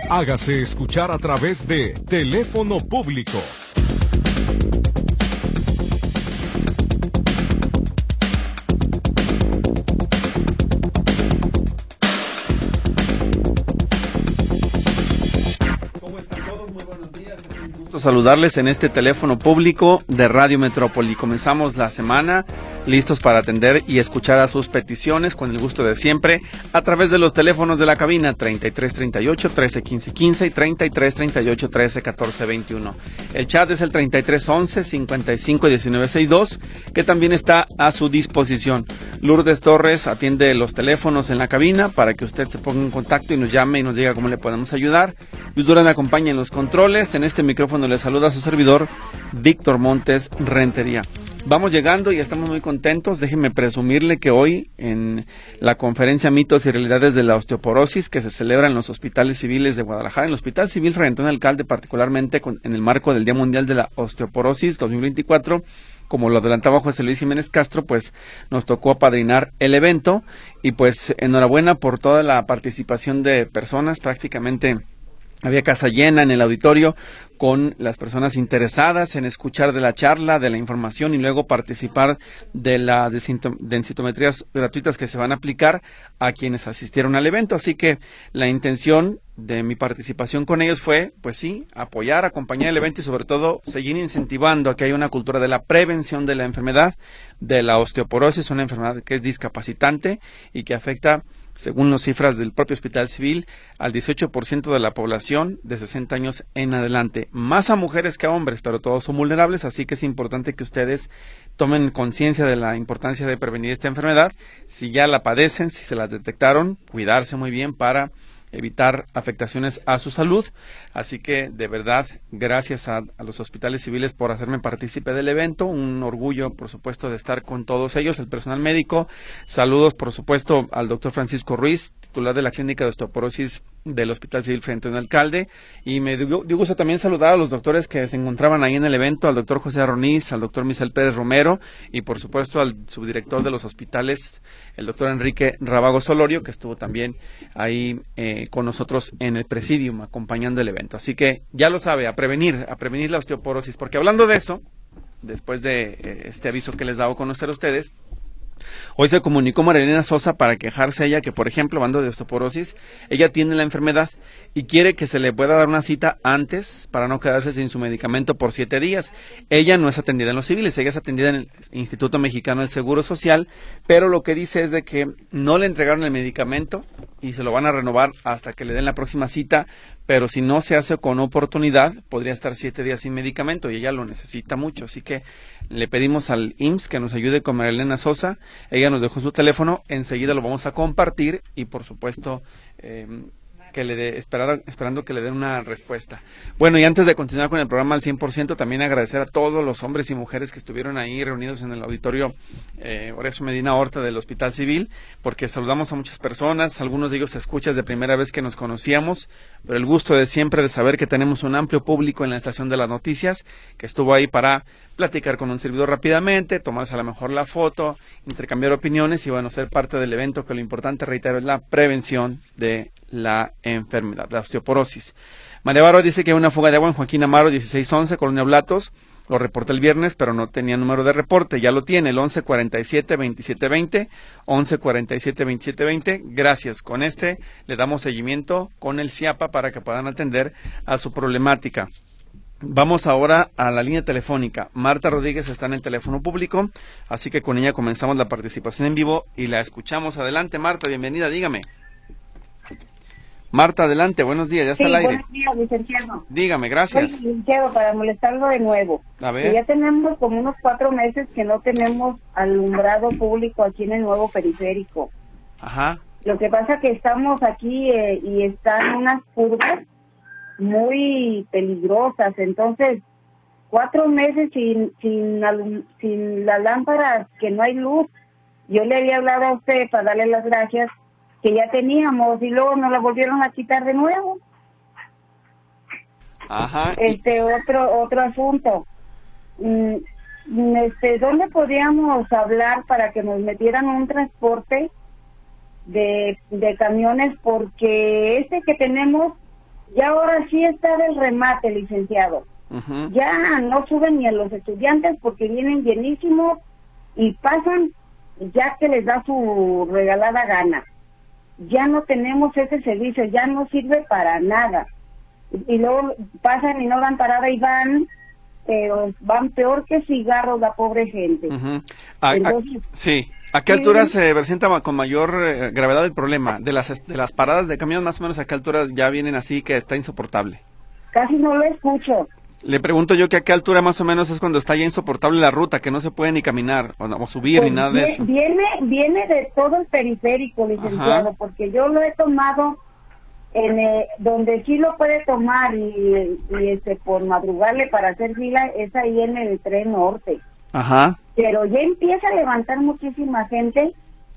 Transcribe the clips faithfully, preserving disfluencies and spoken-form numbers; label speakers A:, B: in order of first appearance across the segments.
A: Hágase escuchar a través de teléfono público.
B: Saludarles en este teléfono público de Radio Metrópoli. Comenzamos la semana listos para atender y escuchar a sus peticiones con el gusto de siempre a través de los teléfonos de la cabina treinta y tres treinta y ocho, trece quince quince y treinta y tres treinta y ocho, trece catorce veintiuno. El chat es el treinta y tres once, cincuenta y cinco diecinueve sesenta y dos, que también está a su disposición. Lourdes Torres atiende los teléfonos en la cabina para que usted se ponga en contacto y nos llame y nos diga cómo le podemos ayudar. Luis Durán me acompaña en los controles. En este micrófono le saluda a su servidor, Víctor Montes Rentería. Vamos llegando y estamos muy contentos. Déjenme presumirle que hoy en la conferencia Mitos y Realidades de la Osteoporosis, que se celebra en los hospitales civiles de Guadalajara, en el Hospital Civil Fray Antonio Alcalde, particularmente con, en el marco del Día Mundial de la Osteoporosis dos mil veinticuatro, como lo adelantaba José Luis Jiménez Castro, pues nos tocó apadrinar el evento y pues enhorabuena por toda la participación de personas. Prácticamente había casa llena en el auditorio con las personas interesadas en escuchar de la charla, de la información y luego participar de las densitometrías gratuitas que se van a aplicar a quienes asistieron al evento. Así que la intención de mi participación con ellos fue, pues sí, apoyar, acompañar el evento y sobre todo seguir incentivando a que haya una cultura de la prevención de la enfermedad, de la osteoporosis, una enfermedad que es discapacitante y que afecta, según las cifras del propio Hospital Civil, al dieciocho por ciento de la población de sesenta años en adelante, más a mujeres que a hombres, pero todos son vulnerables, así que es importante que ustedes tomen conciencia de la importancia de prevenir esta enfermedad. Si ya la padecen, si se las detectaron, cuidarse muy bien para evitar afectaciones a su salud. Así que de verdad, gracias a, a los hospitales civiles por hacerme partícipe del evento. Un orgullo, por supuesto, de estar con todos ellos, el personal médico. Saludos, por supuesto, al doctor Francisco Ruiz, titular de la Clínica de Osteoporosis del Hospital Civil Fray Antonio Alcalde, y me dio, dio gusto también saludar a los doctores que se encontraban ahí en el evento, al doctor José Arroniz, al doctor Misael Pérez Romero y por supuesto al subdirector de los hospitales, el doctor Enrique Rábago Solorio, que estuvo también ahí eh, con nosotros en el presidium acompañando el evento. Así que ya lo sabe, a prevenir, a prevenir la osteoporosis, porque hablando de eso, después de eh, este aviso que les he dado a conocer a ustedes, hoy se comunicó Marilena Sosa para quejarse ella que, por ejemplo, hablando de osteoporosis, ella tiene la enfermedad y quiere que se le pueda dar una cita antes para no quedarse sin su medicamento por siete días. Ella no es atendida en los civiles, ella es atendida en el Instituto Mexicano del Seguro Social, pero lo que dice es de que no le entregaron el medicamento y se lo van a renovar hasta que le den la próxima cita, pero si no se hace con oportunidad, podría estar siete días sin medicamento y ella lo necesita mucho. Así que le pedimos al I M S S que nos ayude con Marilena Sosa. Ella nos dejó su teléfono, enseguida lo vamos a compartir y por supuesto eh, que le dé, esperar, esperando que le den una respuesta. Bueno, y antes de continuar con el programa al cien por ciento, también agradecer a todos los hombres y mujeres que estuvieron ahí reunidos en el auditorio eh, Horacio Medina Horta del Hospital Civil, porque saludamos a muchas personas, algunos de ellos escuchas de primera vez que nos conocíamos, pero el gusto de siempre de saber que tenemos un amplio público en la estación de las noticias, que estuvo ahí para platicar con un servidor rápidamente, tomarse a lo mejor la foto, intercambiar opiniones y bueno, ser parte del evento, que lo importante, reitero, es la prevención de la enfermedad, la osteoporosis. María Barro dice que hay una fuga de agua en Joaquín Amaro dieciséis once, Colonia Blatos. Lo reporté el viernes, pero no tenía número de reporte. Ya lo tiene, el once cuarenta y siete veintisiete veinte, once cuarenta y siete veintisiete veinte. Gracias. Con este le damos seguimiento con el CIAPA para que puedan atender a su problemática. Vamos ahora a la línea telefónica. Marta Rodríguez está en el teléfono público, así que con ella comenzamos la participación en vivo y la escuchamos. Adelante, Marta, bienvenida, dígame. Marta, adelante, buenos días, ya está
C: sí,
B: al aire.
C: Buenos días, licenciado.
B: Dígame, gracias.
C: Soy licenciado, para molestarlo de nuevo.
B: A ver.
C: Que ya tenemos como unos cuatro meses que no tenemos alumbrado público aquí en el nuevo periférico.
B: Ajá.
C: Lo que pasa que estamos aquí eh, y están unas curvas muy peligrosas, entonces cuatro meses sin sin, alum sin la lámpara, que no hay luz. Yo le había hablado a usted para darle las gracias que ya teníamos y luego nos la volvieron a quitar de nuevo.
B: Ajá.
C: Este otro otro asunto. Mm, este, ¿dónde podríamos hablar para que nos metieran un transporte de, de camiones? Porque este que tenemos ya ahora sí está del remate, licenciado. Uh-huh. Ya no suben ni a los estudiantes porque vienen llenísimos y pasan ya que les da su regalada gana. Ya no tenemos ese servicio, ya no sirve para nada. Y, y luego pasan y no dan parada y van, pero van peor que cigarros la pobre gente.
B: Uh-huh. a, Entonces, a, sí. ¿A qué altura sí, se presenta con mayor eh, gravedad el problema? De las de las paradas de camión, más o menos, ¿a qué altura ya vienen así que está insoportable?
C: Casi no lo escucho.
B: Le pregunto yo que a qué altura más o menos es cuando está ya insoportable la ruta, que no se puede ni caminar o, o subir pues ni nada
C: viene,
B: de eso.
C: Viene, viene de todo el periférico, licenciado, Ajá. porque yo lo he tomado en eh, donde sí lo puede tomar y, y este por madrugarle para hacer fila es ahí en el tren norte.
B: Ajá.
C: Pero ya empieza a levantar muchísima gente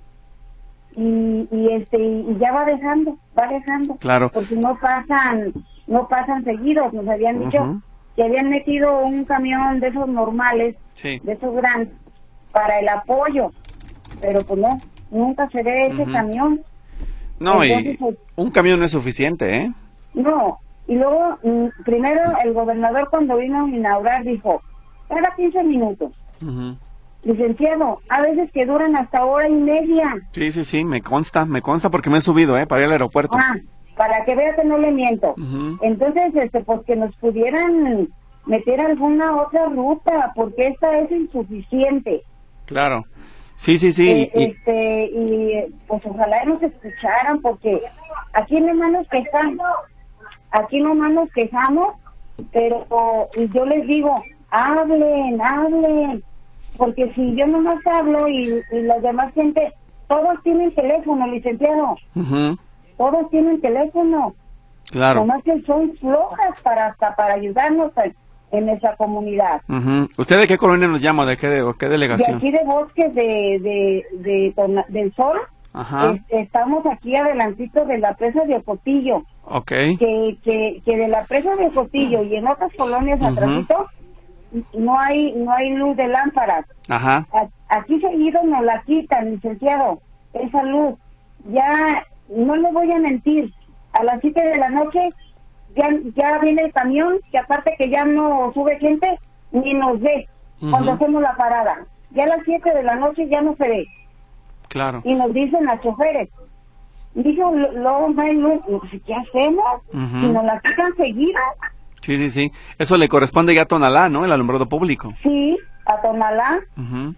C: y, y este y ya va dejando, va dejando.
B: Claro.
C: Porque no pasan, no pasan seguidos, nos habían uh-huh. dicho que habían metido un camión de esos normales,
B: sí.
C: de esos grandes, para el apoyo, pero pues no, nunca se ve ese uh-huh. camión.
B: No, Entonces, y pues, un camión no es suficiente, ¿eh?
C: No, y luego, mm, primero el gobernador cuando vino a inaugurar dijo, cada quince minutos.
B: Uh-huh.
C: Licenciado, a veces que duran hasta hora y media.
B: Sí, sí, sí, me consta, me consta porque me he subido, ¿eh? Para ir al aeropuerto.
C: Ah, para que vea que no le miento.
B: Uh-huh.
C: Entonces, este, pues que nos pudieran meter alguna otra ruta, porque esta es insuficiente.
B: Claro, sí, sí, sí.
C: Eh, y... Este, y pues ojalá nos escucharan, porque aquí nomás nos quejamos, aquí nomás nos quejamos, pero y yo les digo, hablen, hablen, porque si yo nomás hablo y, y la demás gente, todos tienen teléfono, licenciado.
B: Uh-huh.
C: Todos tienen teléfono.
B: Claro.
C: Nomás que son flojas para hasta para ayudarnos a, en esa comunidad.
B: Uh-huh. ¿Usted de qué colonia nos llama? ¿De qué, de, qué delegación?
C: De aquí de Bosques de, de, de, de del Sol.
B: Ajá.
C: Es, estamos aquí adelantito de la presa de Ocotillo.
B: Okay.
C: Que, que, que de la presa de Ocotillo y en otras colonias uh-huh. atrásito no hay no hay luz de lámparas.
B: Ajá.
C: A, aquí seguido nos la quitan, licenciado, esa luz. Ya, no le voy a mentir, a las siete de la noche ya ya viene el camión, que aparte que ya no sube gente, ni nos ve uh-huh. cuando hacemos la parada. Ya a las siete de la noche ya no se ve.
B: Claro.
C: Y nos dicen las choferes, dijo, luego no hay luz, ¿qué hacemos?
B: Uh-huh.
C: Si nos la quitan seguida.
B: Sí, sí, sí. Eso le corresponde ya a Tonalá, ¿no? El alumbrado público.
C: Sí, a Tonalá.
B: Uh-huh.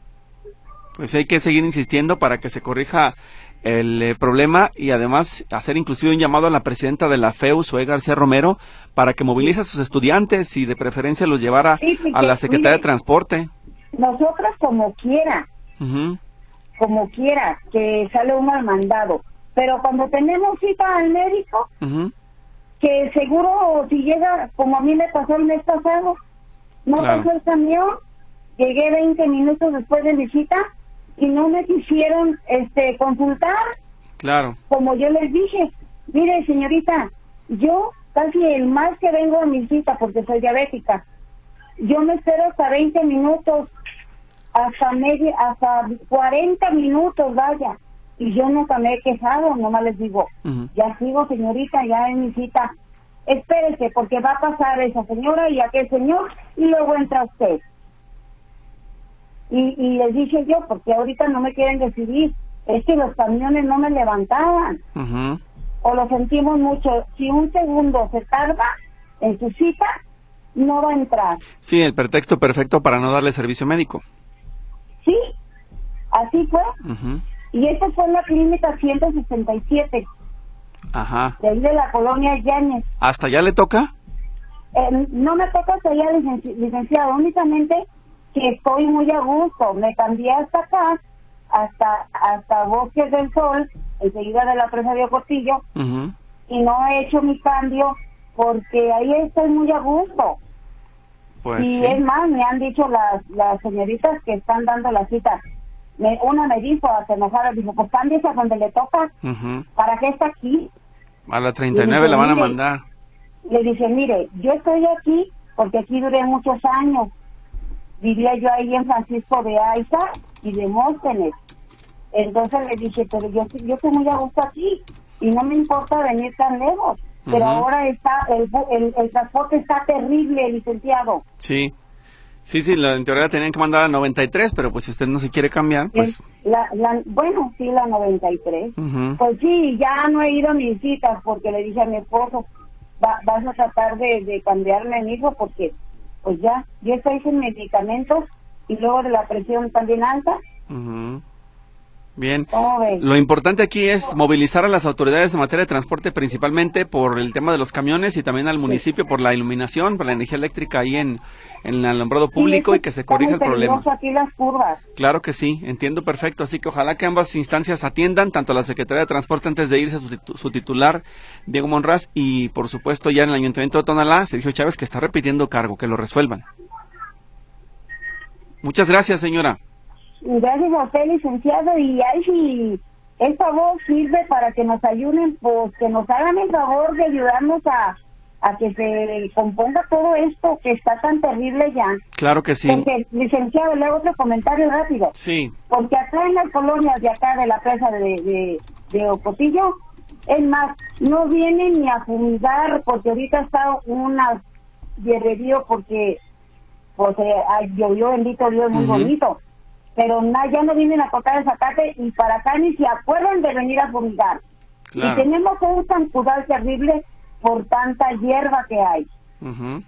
B: Pues hay que seguir insistiendo para que se corrija el eh, problema y además hacer inclusive un llamado a la presidenta de la F E U, Zoe García Romero, para que movilice a sus estudiantes y de preferencia los llevara
C: sí, sí,
B: a la Secretaría
C: mire,
B: de Transporte.
C: Nosotras como quiera,
B: uh-huh.
C: como quiera, que sale uno al mandado, pero cuando tenemos cita al médico,
B: uh-huh.
C: que seguro si llega, como a mí me pasó el mes pasado, no
B: claro.
C: pasó el camión, llegué veinte minutos después de mi cita y no me quisieron este consultar.
B: Claro.
C: Como yo les dije, mire señorita, yo casi el más que vengo a mi cita porque soy diabética, yo me espero hasta veinte minutos, hasta media, hasta cuarenta minutos, vaya, y yo nunca me he quejado, nomás les digo, uh-huh. ya sigo señorita, ya en mi cita, espérese porque va a pasar esa señora y aquel señor y luego entra usted. Y, y les dije yo, porque ahorita no me quieren decidir, es que los camiones no me levantaban.
B: Uh-huh.
C: O lo sentimos mucho, si un segundo se tarda en su cita, no va a entrar.
B: Sí, el pretexto perfecto para no darle servicio médico.
C: Sí, así fue.
B: Uh-huh.
C: Y esta fue en la clínica ciento sesenta y siete.
B: Ajá.
C: De ahí de la colonia Yáñez.
B: ¿Hasta allá le toca?
C: Eh, no me toca hasta allá, licenci- licenciado, únicamente que estoy muy a gusto. Me cambié hasta acá, hasta hasta Bosques del Sol, enseguida de la presa de Ocotillo,
B: uh-huh.
C: y no he hecho mi cambio porque ahí estoy muy a gusto.
B: Pues
C: y
B: sí.
C: es más, me han dicho las las señoritas que están dando la cita. Me, una me dijo, hasta enojada, dijo, pues cámbiese a donde le toca.
B: Uh-huh.
C: ¿Para qué está aquí?
B: A la treinta y nueve la van a mandar.
C: Le dije, mire, yo estoy aquí porque aquí duré muchos años. Vivía yo ahí en Francisco de Aiza y de Móstenes. Entonces le dije, pero yo, yo estoy muy a gusto aquí y no me importa venir tan lejos. pero
B: Uh-huh.
C: ahora está el, el, el transporte está terrible, licenciado.
B: Sí, sí, sí, la, en teoría la tenían que mandar a noventa y tres, pero pues si usted no se quiere cambiar, pues...
C: La, la, bueno, sí, la noventa y tres.
B: Uh-huh.
C: Pues sí, ya no he ido a mis citas porque le dije a mi esposo, Va, vas a tratar de, de cambiarme a mi hijo porque pues ya, yo estoy sin medicamentos y luego de la presión también alta.
B: Uh-huh. Bien,
C: ¿Cómo ves?
B: lo importante aquí es movilizar a las autoridades en materia de transporte, principalmente por el tema de los camiones y también al municipio por la iluminación, por la energía eléctrica ahí en, en el alumbrado público,
C: Sí,
B: y que se corrija el problema.
C: Aquí las curvas.
B: Claro que sí, entiendo perfecto, así que ojalá que ambas instancias atiendan, tanto la Secretaría de Transporte antes de irse, su, titu su titular, Diego Monraz, y por supuesto ya en el Ayuntamiento de Tonalá, Sergio Chávez, que está repitiendo cargo, que lo resuelvan. Muchas gracias, señora.
C: Gracias a usted, licenciado, y ahí si el favor sirve para que nos ayuden, pues que nos hagan el favor de ayudarnos a, a que se componga todo esto que está tan terrible ya.
B: Claro que sí.
C: Porque, licenciado, le hago otro comentario rápido.
B: Sí.
C: Porque acá en las colonias de acá de la presa de, de, de Ocotillo, es más, no vienen ni a fumigar porque ahorita está una hierrerío porque pues eh, llovió, bendito Dios, muy uh-huh. bonito. Pero na, ya no vienen a cortar el zacate y para acá ni se acuerdan de venir a fumigar. Claro. Y tenemos un zancudal terrible por tanta hierba que hay.
B: Uh-huh.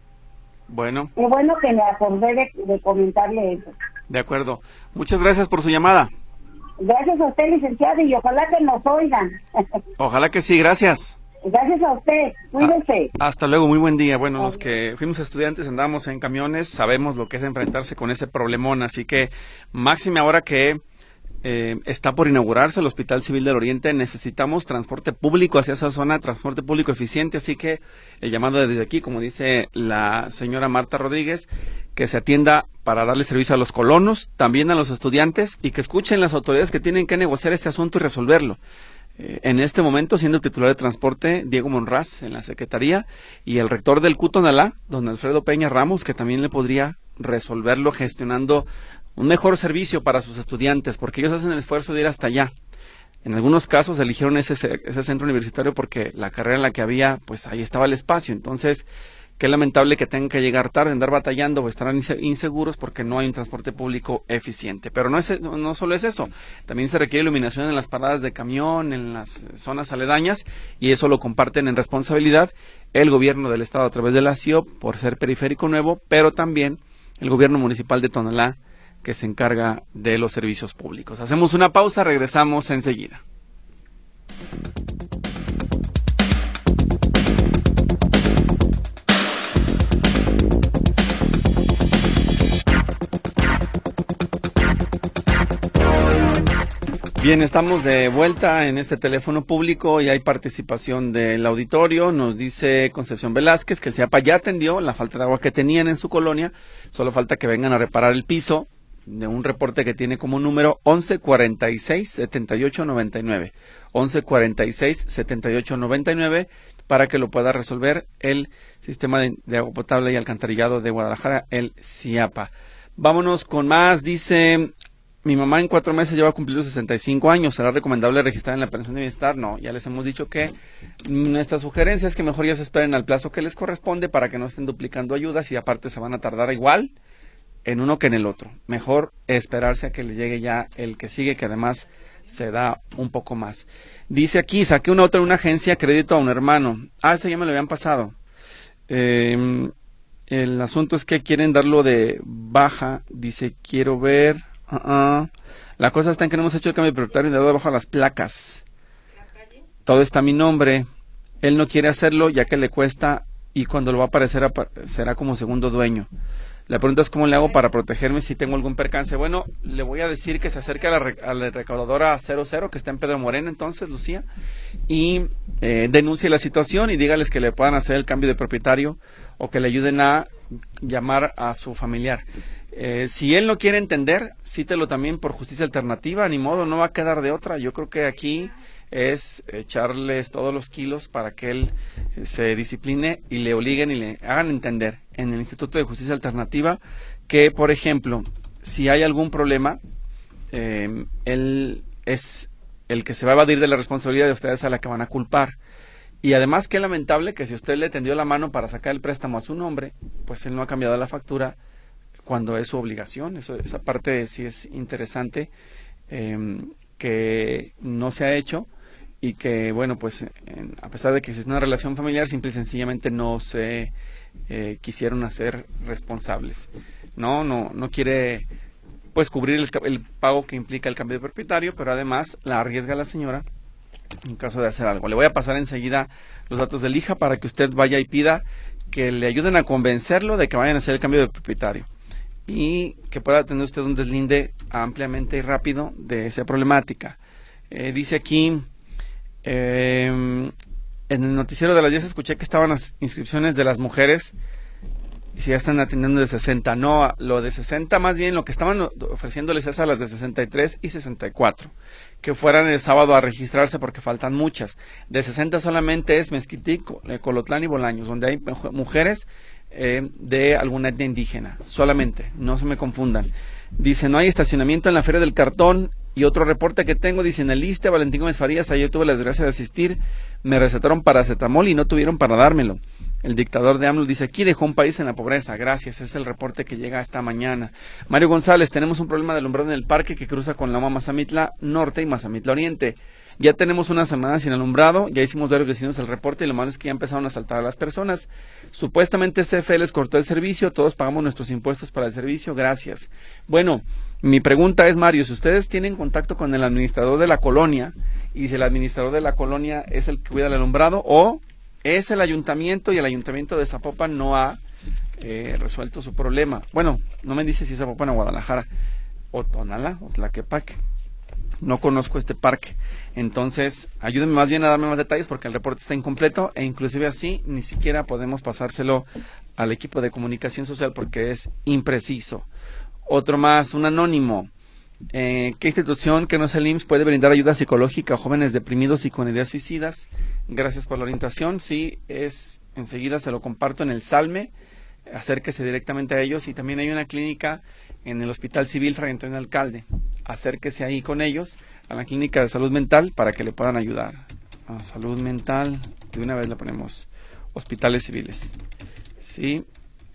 B: Bueno.
C: Qué bueno que me acordé de, de comentarle eso.
B: De acuerdo. Muchas gracias por su llamada.
C: Gracias a usted, licenciado, y ojalá que nos oigan.
B: Ojalá que sí, gracias.
C: Gracias a usted, cuídese.
B: Ah, hasta luego, muy buen día. Bueno, los que fuimos estudiantes, andamos en camiones, sabemos lo que es enfrentarse con ese problemón, así que máxime ahora que eh, está por inaugurarse el Hospital Civil del Oriente, necesitamos transporte público hacia esa zona, transporte público eficiente, así que el llamado desde aquí, como dice la señora Marta Rodríguez, que se atienda para darle servicio a los colonos, también a los estudiantes, y que escuchen las autoridades que tienen que negociar este asunto y resolverlo. En este momento, siendo titular de transporte Diego Monraz en la Secretaría, y el rector del C U Tonalá, don Alfredo Peña Ramos, que también le podría resolverlo gestionando un mejor servicio para sus estudiantes, porque ellos hacen el esfuerzo de ir hasta allá. En algunos casos eligieron ese, ese centro universitario porque la carrera en la que había, pues ahí estaba el espacio. Entonces, qué lamentable que tengan que llegar tarde, andar batallando o estarán inseguros porque no hay un transporte público eficiente. Pero no es no solo es eso, también se requiere iluminación en las paradas de camión, en las zonas aledañas, y eso lo comparten en responsabilidad el gobierno del estado a través de la C I O P por ser periférico nuevo, pero también el gobierno municipal de Tonalá, que se encarga de los servicios públicos. Hacemos una pausa, regresamos enseguida. Bien, estamos de vuelta en este teléfono público y hay participación del auditorio. Nos dice Concepción Velázquez que el C I A P A ya atendió la falta de agua que tenían en su colonia, solo falta que vengan a reparar el piso, de un reporte que tiene como número once cuarenta y seis, setenta y ocho noventa y nueve. once cuarenta y seis, setenta y ocho noventa y nueve para que lo pueda resolver el sistema de, de agua potable y alcantarillado de Guadalajara, el C I A P A. Vámonos con más, dice... Mi mamá en cuatro meses ya va a cumplir los sesenta y cinco años. ¿Será recomendable registrar en la pensión de bienestar? No, ya les hemos dicho que nuestra sugerencia es que mejor ya se esperen al plazo que les corresponde para que no estén duplicando ayudas y aparte se van a tardar igual en uno que en el otro. Mejor esperarse a que le llegue ya el que sigue, que además se da un poco más. Dice aquí, saqué una otra en una agencia, crédito a un hermano. Ah, ese ya me lo habían pasado. Eh, el asunto es que quieren darlo de baja. Dice, quiero ver... Uh -uh. La cosa está en que no hemos hecho el cambio de propietario y dado debajo las placas. Todo está a mi nombre. Él no quiere hacerlo ya que le cuesta y cuando lo va a aparecer será como segundo dueño. La pregunta es cómo le hago para protegerme si tengo algún percance. Bueno, le voy a decir que se acerque a la, re a la recaudadora cero cero que está en Pedro Moreno entonces, Lucía, y eh, denuncie la situación y dígales que le puedan hacer el cambio de propietario o que le ayuden a llamar a su familiar. Eh, si él no quiere entender, cítelo también por justicia alternativa, ni modo, no va a quedar de otra. Yo creo que aquí es echarles todos los kilos para que él se discipline y le obliguen y le hagan entender en el Instituto de Justicia Alternativa que, por ejemplo, si hay algún problema, eh, él es el que se va a evadir de la responsabilidad de ustedes a la que van a culpar. Y además, qué lamentable que si usted le tendió la mano para sacar el préstamo a su nombre, pues él no ha cambiado la factura cuando es su obligación. Eso, esa parte sí es interesante, eh, que no se ha hecho y que, bueno, pues en, a pesar de que existe una relación familiar, simple y sencillamente no se eh, quisieron hacer responsables. No, no, no quiere pues cubrir el, el pago que implica el cambio de propietario, pero además la arriesga a la señora en caso de hacer algo. Le voy a pasar enseguida los datos del hija para que usted vaya y pida que le ayuden a convencerlo de que vayan a hacer el cambio de propietario y que pueda tener usted un deslinde ampliamente y rápido de esa problemática. Eh, dice aquí, eh, en el noticiero de las diez escuché que estaban las inscripciones de las mujeres y si ya están atendiendo de sesenta. No, lo de sesenta más bien lo que estaban ofreciéndoles es a las de sesenta y tres y sesenta y cuatro, que fueran el sábado a registrarse porque faltan muchas. De sesenta solamente es Mezquití, Colotlán y Bolaños, donde hay mujeres eh, de alguna etnia indígena, solamente, no se me confundan. Dice, no hay estacionamiento en la Feria del Cartón. Y otro reporte que tengo, dice, en el Iste, Valentín Gómez Farías, ayer tuve la desgracia de asistir, me recetaron paracetamol y no tuvieron para dármelo. El dictador de AMLO dice, aquí dejó un país en la pobreza. Gracias, es el reporte que llega esta mañana. Mario González, tenemos un problema de alumbrado en el parque que cruza con la Loma Mazamitla Norte y Mazamitla Oriente. Ya tenemos una semana sin alumbrado, ya hicimos varios vecinos el reporte y lo malo es que ya empezaron a asaltar a las personas. Supuestamente C F E les cortó el servicio, todos pagamos nuestros impuestos para el servicio, gracias. Bueno, mi pregunta es, Mario, si ustedes tienen contacto con el administrador de la colonia y si el administrador de la colonia es el que cuida el alumbrado o es el ayuntamiento y el ayuntamiento de Zapopan no ha eh, resuelto su problema. Bueno, no me dice si es Zapopan o Guadalajara o Tonalá o Tlaquepaque. No conozco este parque, entonces ayúdenme más bien a darme más detalles porque el reporte está incompleto e inclusive así ni siquiera podemos pasárselo al equipo de comunicación social porque es impreciso. Otro más, un anónimo. Eh, ¿Qué institución que no es el I M S S puede brindar ayuda psicológica a jóvenes deprimidos y con ideas suicidas? Gracias por la orientación. Sí, es enseguida se lo comparto en el Salme. Acérquese directamente a ellos y también hay una clínica en el Hospital Civil Fray Antonio Alcalde. Acérquese ahí con ellos a la clínica de salud mental para que le puedan ayudar. A salud mental, de una vez le ponemos hospitales civiles. Sí,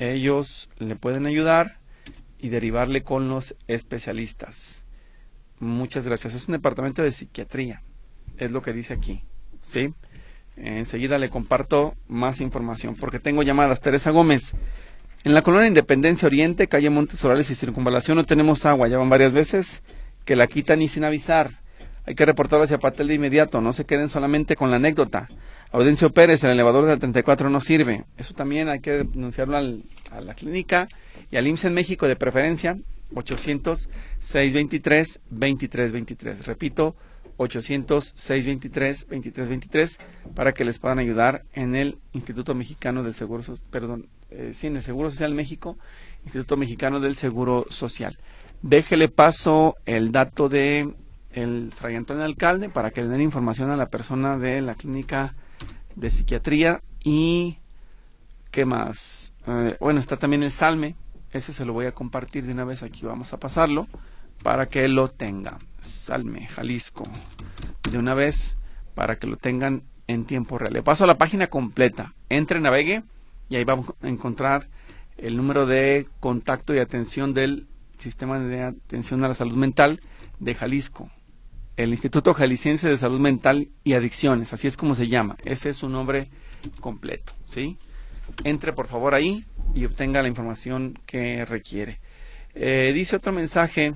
B: ellos le pueden ayudar y derivarle con los especialistas. Muchas gracias. Es un departamento de psiquiatría, es lo que dice aquí. ¿Sí? Enseguida le comparto más información porque tengo llamadas. Teresa Gómez, en la colonia Independencia Oriente, calle Montes Orales y Circunvalación no tenemos agua, ya van varias veces que la quitan y sin avisar. Hay que reportarlo hacia Patel de inmediato, no se queden solamente con la anécdota. Audencio Pérez, el elevador del treinta y cuatro no sirve. Eso también hay que denunciarlo al, a la clínica y al I M S S en México de preferencia, ochocientos, seiscientos veintitrés, veintitrés veintitrés. Repito, ochocientos, seiscientos veintitrés, veintitrés veintitrés para que les puedan ayudar en el Instituto Mexicano del Seguro Social, perdón, eh, sí, en el Seguro Social México, Instituto Mexicano del Seguro Social. Déjele paso el dato de el Fray Antonio Alcalde para que le den información a la persona de la clínica de psiquiatría y ¿qué más? Eh, bueno, está también el Salme, ese se lo voy a compartir de una vez, aquí vamos a pasarlo para que lo tenga. Salme, Jalisco, de una vez para que lo tengan en tiempo real. Le paso a la página completa, entre, navegue y ahí vamos a encontrar el número de contacto y atención del Sistema de Atención a la Salud Mental de Jalisco, el Instituto Jalisciense de Salud Mental y Adicciones, así es como se llama, ese es su nombre completo, ¿sí? Entre por favor ahí y obtenga la información que requiere. Eh, dice otro mensaje,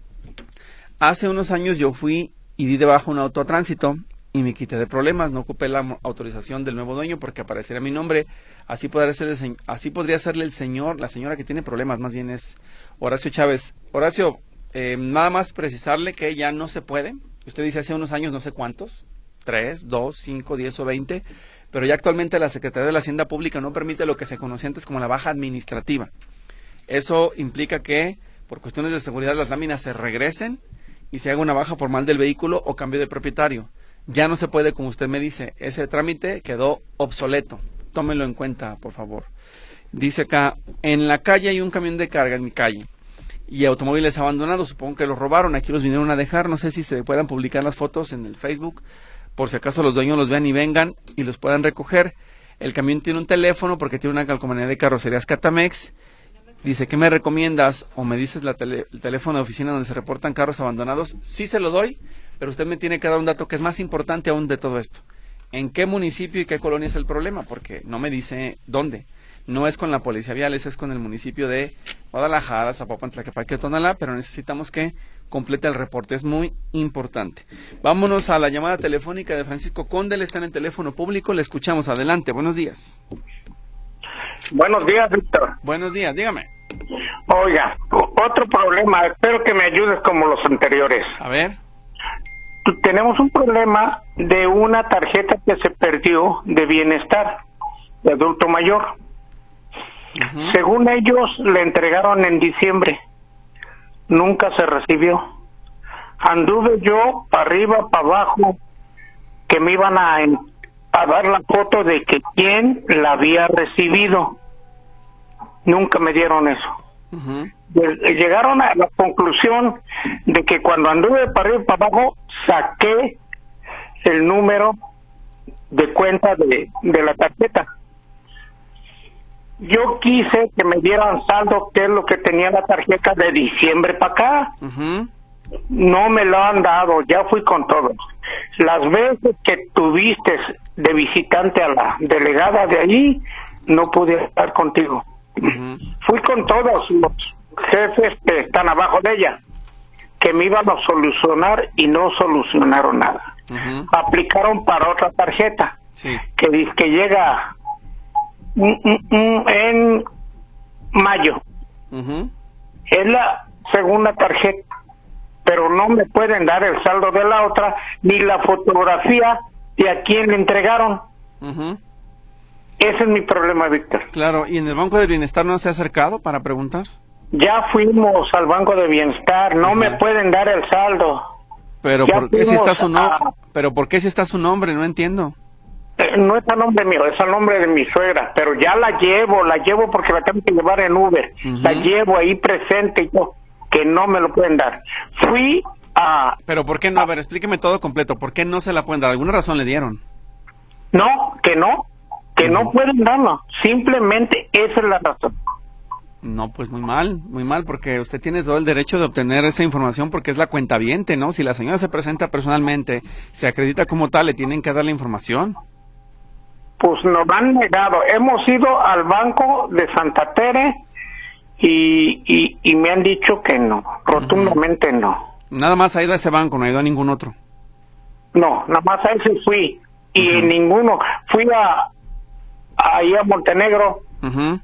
B: hace unos años yo fui y di de baja un auto a tránsito y me quité de problemas, no ocupé la autorización del nuevo dueño porque aparecería mi nombre, así podría ser el, así podría serle el señor, la señora que tiene problemas, más bien es Horacio Chávez. Horacio, eh, nada más precisarle que ya no se puede, usted dice hace unos años no sé cuántos, tres, dos, cinco, diez o veinte, pero ya actualmente la Secretaría de la Hacienda Pública no permite lo que se conocía antes como la baja administrativa. Eso implica que por cuestiones de seguridad las láminas se regresen y se haga una baja formal del vehículo o cambio de propietario. Ya no se puede, como usted me dice, ese trámite quedó obsoleto. Tómelo en cuenta, por favor. Dice acá, en la calle hay un camión de carga en mi calle y automóviles abandonados, supongo que los robaron, aquí los vinieron a dejar, no sé si se puedan publicar las fotos en el Facebook por si acaso los dueños los vean y vengan y los puedan recoger. El camión tiene un teléfono porque tiene una calcomanía de carrocerías Catamex. Dice, ¿qué me recomiendas? O me dices la tele, el teléfono de oficina donde se reportan carros abandonados. Sí se lo doy, pero usted me tiene que dar un dato que es más importante aún de todo esto. ¿En qué municipio y qué colonia es el problema? Porque no me dice dónde. No es con la policía vial, es con el municipio de Guadalajara, Zapopan, Tlaquepaque, Tonalá, pero necesitamos que complete el reporte, es muy importante. Vámonos a la llamada telefónica de Francisco Conde, él está en el teléfono público, le escuchamos, adelante, buenos días.
D: Buenos días, Víctor.
B: Buenos días, dígame.
D: Oiga, otro problema, espero que me ayudes como los anteriores.
B: A ver.
D: Tenemos un problema de una tarjeta que se perdió de bienestar, de adulto mayor. Uh-huh. Según ellos, le entregaron en diciembre. Nunca se recibió. Anduve yo para arriba, para abajo, que me iban a, a dar la foto de que quién la había recibido. Nunca me dieron eso. Uh-huh. Llegaron a la conclusión de que cuando anduve para arriba y para abajo, saqué el número de cuenta de, de la tarjeta. Yo quise que me dieran saldo, que es lo que tenía la tarjeta de diciembre para acá. Uh-huh. No me lo han dado, ya fui con todos. Las veces que tuviste de visitante a la delegada de allí, no pude estar contigo. Uh-huh. Fui con todos los jefes que están abajo de ella, que me iban a solucionar y no solucionaron nada. Uh-huh. Aplicaron para otra tarjeta, sí, que dice que llega en mayo. Uh-huh. Es la segunda tarjeta, pero no me pueden dar el saldo de la otra ni la fotografía de a quién le entregaron. Uh-huh. Ese es mi problema, Víctor.
B: Claro, ¿y en el Banco de Bienestar no se ha acercado para preguntar?
D: Ya fuimos al Banco de Bienestar, no uh-huh. me pueden dar el saldo.
B: Pero ya ¿por qué si está su no a... pero por qué si está su nombre? No entiendo.
D: Eh, no es a nombre mío, es a nombre de mi suegra, pero ya la llevo, la llevo porque la tengo que llevar en Uber. Uh-huh. La llevo ahí presente yo, que no me lo pueden dar. Fui a...
B: Pero ¿por qué no? A ver, explíqueme todo completo. ¿Por qué no se la pueden dar? ¿Alguna razón le dieron?
D: No, que no, que uh-huh. no pueden darlo. Simplemente esa es la razón.
B: No, pues muy mal, muy mal, porque usted tiene todo el derecho de obtener esa información porque es la cuentaviente, ¿no? Si la señora se presenta personalmente, se acredita como tal, le tienen que dar la información.
D: Pues nos han negado. Hemos ido al Banco de Santa Tere y, y, y me han dicho que no, rotundamente uh-huh. no.
B: Nada más ha ido a ese banco, no ha ido a ningún otro.
D: No, nada más a ese fui y uh-huh. en ninguno. Fui a ahí a Montenegro, uh-huh.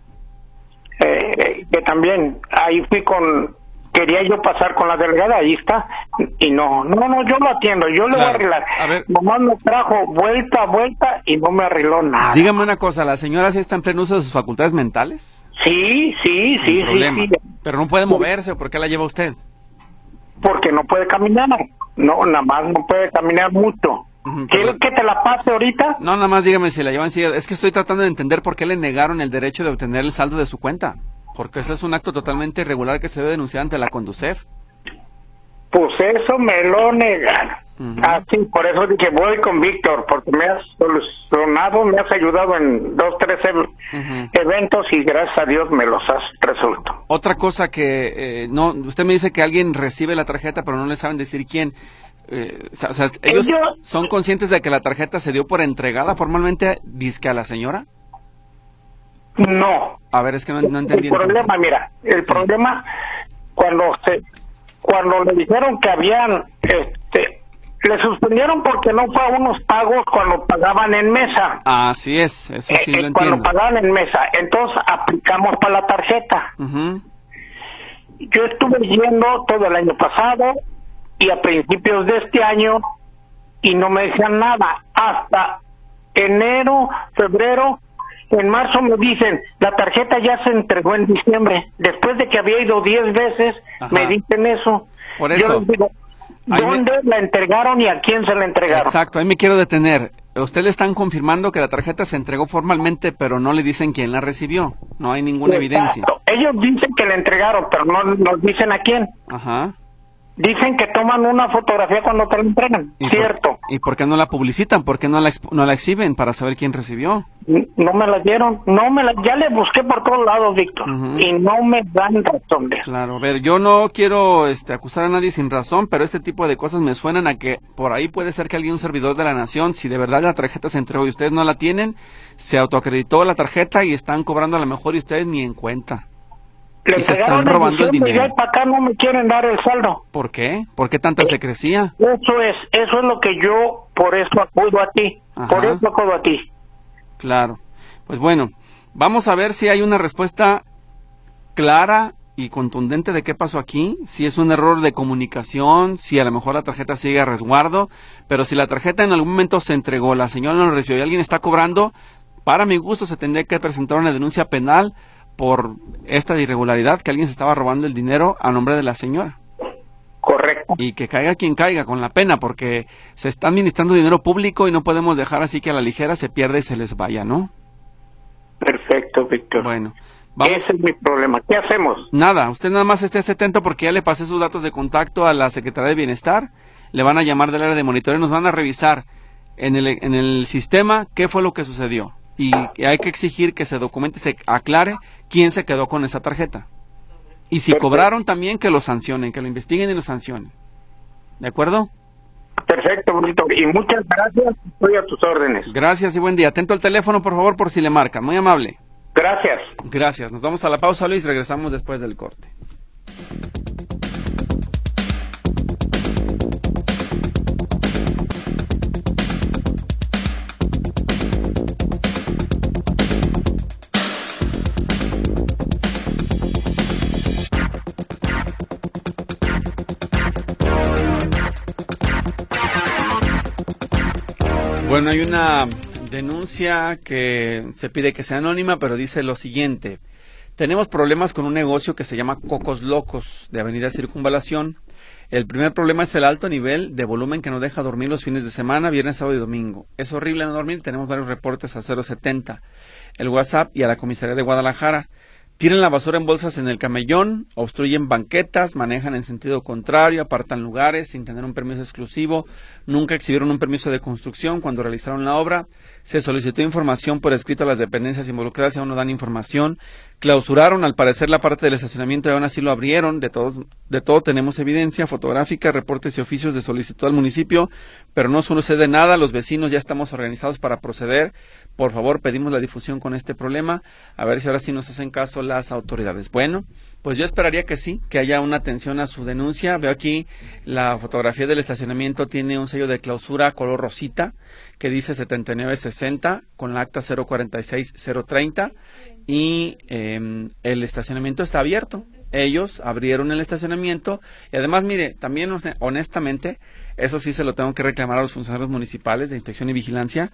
D: eh, que también ahí fui con, quería yo pasar con la delegada, ahí está, y no, no, no, yo lo atiendo, yo le claro. voy a arreglar. A ver. Nomás me trajo vuelta a vuelta y no me arregló nada.
B: Dígame una cosa, ¿la señora sí está en pleno uso de sus facultades mentales?
D: Sí, sí,
B: Sin
D: sí,
B: problema.
D: sí, sí.
B: Pero no puede moverse, ¿por qué la lleva usted?
D: Porque no puede caminar, no, nada más no puede caminar mucho. Uh-huh, ¿Quieres que te la pase ahorita?
B: No, nada más dígame si la llevan silla. Es que estoy tratando de entender por qué le negaron el derecho de obtener el saldo de su cuenta. Porque eso es un acto totalmente irregular que se debe denunciar ante la Conducef.
D: Pues eso me lo negan. Uh-huh. Así, por eso dije, voy con Víctor, porque me has solucionado, me has ayudado en dos, tres ev- uh-huh. eventos y gracias a Dios me los has resuelto.
B: Otra cosa que, eh, no, usted me dice que alguien recibe la tarjeta, pero no le saben decir quién. Eh, o sea, ¿ellos, ¿Ellos son conscientes de que la tarjeta se dio por entregada formalmente disque a la señora?
D: No.
B: A ver, es que no, no entendí.
D: El problema, mira, el problema cuando se, cuando le dijeron que habían, este, le suspendieron porque no fue a unos pagos cuando pagaban en mesa.
B: Así es, eso sí
D: eh,
B: lo entiendo.
D: Cuando pagaban en mesa, entonces aplicamos para la tarjeta. Uh-huh. Yo estuve yendo todo el año pasado y a principios de este año y no me decían nada hasta enero, febrero. En marzo me dicen, la tarjeta ya se entregó en diciembre. Después de que había ido diez veces, ajá, me dicen eso.
B: Por eso.
D: Yo les digo, ¿dónde me... la entregaron y a quién se la entregaron?
B: Exacto, ahí me quiero detener. Usted le están confirmando que la tarjeta se entregó formalmente, pero no le dicen quién la recibió. No hay ninguna
D: Exacto.
B: evidencia.
D: Ellos dicen que la entregaron, pero no nos dicen a quién.
B: Ajá.
D: Dicen que toman una fotografía cuando te la entregan,
B: ¿Y
D: cierto.
B: Por, ¿Y por qué no la publicitan? ¿Por qué no la, exp no la exhiben para saber quién recibió?
D: No me la dieron, no me la, ya le busqué por todos lados, Víctor, uh-huh. y no me dan razón de eso.
B: Claro, a ver, yo no quiero este, acusar a nadie sin razón, pero este tipo de cosas me suenan a que por ahí puede ser que alguien, un servidor de la nación, si de verdad la tarjeta se entregó y ustedes no la tienen, se autoacreditó la tarjeta y están cobrando a lo mejor y ustedes ni en cuenta.
D: Le
B: y se están robando el dinero.
D: Y para acá no me quieren dar el saldo.
B: ¿Por qué? ¿Por qué tanta se crecía?
D: Eso es, eso es lo que yo, por eso acudo a ti, Ajá. por eso acudo a ti.
B: Claro, pues bueno, vamos a ver si hay una respuesta clara y contundente de qué pasó aquí, si es un error de comunicación, si a lo mejor la tarjeta sigue a resguardo, pero si la tarjeta en algún momento se entregó, la señora no la recibió y alguien está cobrando, para mi gusto se tendría que presentar una denuncia penal por esta irregularidad, que alguien se estaba robando el dinero a nombre de la señora.
D: Correcto.
B: Y que caiga quien caiga con la pena, porque se está administrando dinero público y no podemos dejar así que a la ligera se pierda y se les vaya, ¿no?
D: Perfecto, Víctor.
B: Bueno, vamos.
D: Ese es mi problema. ¿Qué hacemos?
B: Nada, usted nada más esté atento porque ya le pasé sus datos de contacto a la Secretaría de Bienestar, le van a llamar del área de monitoreo, nos van a revisar en el, en el sistema qué fue lo que sucedió. Y hay que exigir que se documente, se aclare quién se quedó con esa tarjeta. Y si Perfecto. cobraron también, que lo sancionen, que lo investiguen y lo sancionen. ¿De acuerdo?
D: Perfecto, bonito. Y muchas gracias, estoy a tus órdenes.
B: Gracias y buen día. Atento al teléfono, por favor, por si le marca. Muy amable.
D: Gracias.
B: Gracias. Nos vamos a la pausa, Luis, regresamos después del corte. Bueno, hay una denuncia que se pide que sea anónima, pero dice lo siguiente. Tenemos problemas con un negocio que se llama Cocos Locos, de Avenida Circunvalación. El primer problema es el alto nivel de volumen que no deja dormir los fines de semana, viernes, sábado y domingo. Es horrible no dormir, tenemos varios reportes al cero setenta, el WhatsApp y a la comisaría de Guadalajara. Tiran la basura en bolsas en el camellón, obstruyen banquetas, manejan en sentido contrario, apartan lugares sin tener un permiso exclusivo, nunca exhibieron un permiso de construcción cuando realizaron la obra, se solicitó información por escrito a las dependencias involucradas y aún no dan información, clausuraron al parecer la parte del estacionamiento y aún así lo abrieron, de todos, de todo tenemos evidencia fotográfica, reportes y oficios de solicitud al municipio, pero no sucede nada, los vecinos ya estamos organizados para proceder, por favor pedimos la difusión con este problema, a ver si ahora sí nos hacen caso las autoridades. Bueno, pues yo esperaría que sí, que haya una atención a su denuncia. Veo aquí la fotografía del estacionamiento, tiene un sello de clausura color rosita que dice setenta y nueve sesenta con la acta cero cuarenta y seis cero treinta y eh, el estacionamiento está abierto. Ellos abrieron el estacionamiento y además, mire, también honestamente, eso sí se lo tengo que reclamar a los funcionarios municipales de inspección y vigilancia,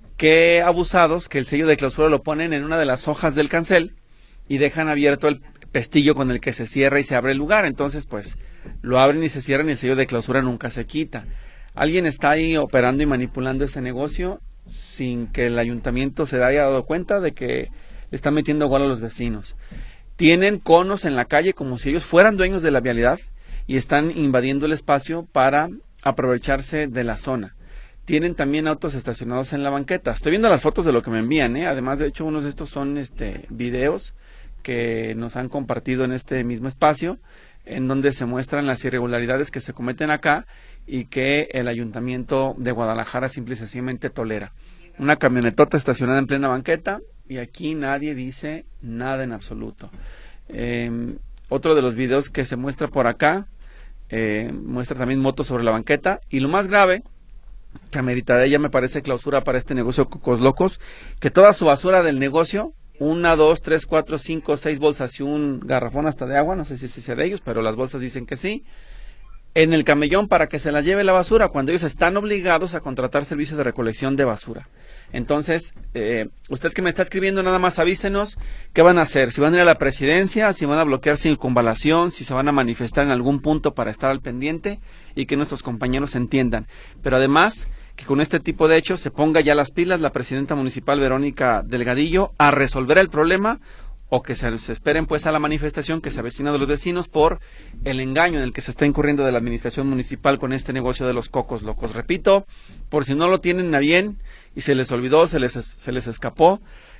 B: que abusados que el sello de clausura lo ponen en una de las hojas del cancel y dejan abierto el pestillo con el que se cierra y se abre el lugar. Entonces, pues, lo abren y se cierran y el sello de clausura nunca se quita. Alguien está ahí operando y manipulando ese negocio sin que el ayuntamiento se haya dado cuenta de que le están metiendo gol a los vecinos. Tienen conos en la calle como si ellos fueran dueños de la vialidad y están invadiendo el espacio para aprovecharse de la zona. Tienen también autos estacionados en la banqueta. Estoy viendo las fotos de lo que me envían, ¿eh? Además, de hecho, unos de estos son este videos que nos han compartido en este mismo espacio, en donde se muestran las irregularidades que se cometen acá y que el ayuntamiento de Guadalajara simple y sencillamente tolera. Una camionetota estacionada en plena banqueta y aquí nadie dice nada en absoluto. Eh, otro de los videos que se muestra por acá eh, muestra también motos sobre la banqueta y lo más grave, que ameritará ya me parece clausura para este negocio Cocos Locos, que toda su basura del negocio, una, dos, tres, cuatro, cinco, seis bolsas y un garrafón hasta de agua, no sé si sea de ellos, pero las bolsas dicen que sí, en el camellón para que se las lleve la basura, cuando ellos están obligados a contratar servicios de recolección de basura. Entonces, eh, usted que me está escribiendo, nada más avísenos qué van a hacer, si van a ir a la presidencia, si van a bloquear circunvalación, si se van a manifestar en algún punto para estar al pendiente y que nuestros compañeros entiendan. Pero además, que con este tipo de hechos se ponga ya las pilas la presidenta municipal Verónica Delgadillo a resolver el problema o que se, se esperen pues a la manifestación que se avecina de los vecinos por el engaño en el que se está incurriendo de la administración municipal con este negocio de los cocos locos. Repito, por si no lo tienen a bien y se les olvidó, se les, se les escapó,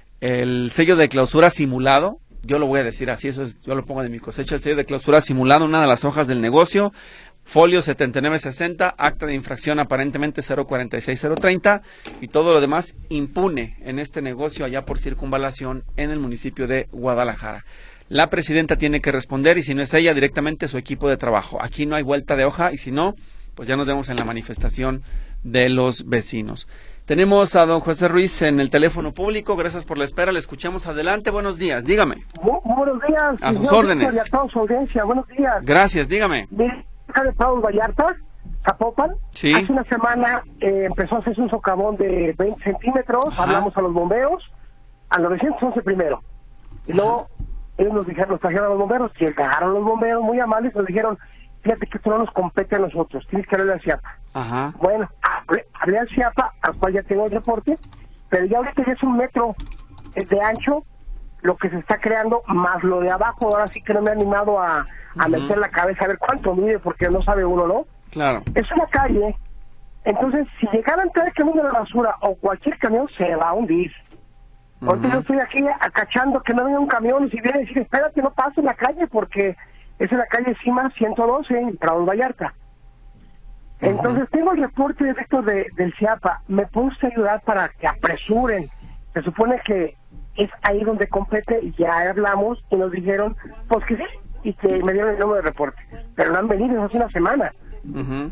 B: el sello de clausura simulado, yo lo voy a decir así, eso es, yo lo pongo de mi cosecha, el sello de clausura simulado, una de las hojas del negocio, folio setenta y nueve sesenta, acta de infracción aparentemente cero cuarenta y seis cero treinta y todo lo demás impune en este negocio allá por Circunvalación en el municipio de Guadalajara. La presidenta tiene que responder y si no es ella, directamente su equipo de trabajo. Aquí no hay vuelta de hoja y si no, pues ya nos vemos en la manifestación de los vecinos. Tenemos a don José Ruiz en el teléfono público, gracias por la espera, le escuchamos adelante, buenos días, dígame.
E: Bu buenos días.
B: A sus órdenes.
E: Y a toda su audiencia, buenos días.
B: Gracias, dígame.
E: Acá de Prados Vallarta, Zapopan,
B: sí.
E: Hace una semana eh, empezó a hacerse un socavón de veinte centímetros, Ajá. Hablamos a los bomberos, al novecientos once primero, y Ajá. luego ellos nos dijeron, nos trajeron a los bomberos, llegaron los bomberos muy amables, nos dijeron, fíjate que esto no nos compete a nosotros, tienes que hablarle al CIAPA.
B: Ajá.
E: Bueno, hablé, hablé al CIAPA, al cual ya tengo el reporte, pero ya ahorita ya es un metro de ancho lo que se está creando, más lo de abajo. Ahora sí que no me he animado a, a uh-huh. meter la cabeza a ver cuánto mide, porque no sabe uno, ¿no?
B: Claro.
E: Es una calle, entonces si llegara a entrar el camión de la basura o cualquier camión se va a hundir. Uh-huh. Ahorita yo estoy aquí acachando que no venga un camión y si viene a decir, espérate, no pases la calle, porque es en la calle Cima ciento doce en Prados Vallarta. Uh-huh. Entonces tengo el reporte directo de, del CIAPA, ¿me puede usted ayudar para que apresuren? Se supone que es ahí donde compete, y ya hablamos y nos dijeron, pues que sí, y que me dieron el número de reporte, pero no han venido hace una semana.
B: Uh-huh.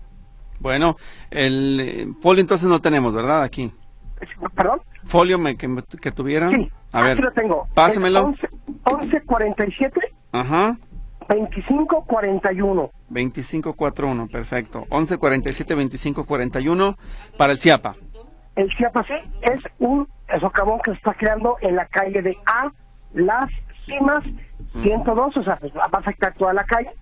B: Bueno, el eh, folio entonces no tenemos, ¿verdad? Aquí.
E: ¿Perdón?
B: Folio me, que, que tuvieran.
E: Sí,
B: a
E: aquí
B: ver,
E: lo tengo.
B: Pásemelo.
E: once cuarenta y siete.
B: Ajá.
E: veinticinco cuarenta y uno.
B: veinticinco cuarenta y uno, perfecto. once cuarenta y siete, veinticinco cuarenta y uno para el CIAPA.
E: El CIAPA sí es un socavón que se está creando en la calle de A, Las Cimas, ciento dos, o sea, pues va a afectar toda la calle.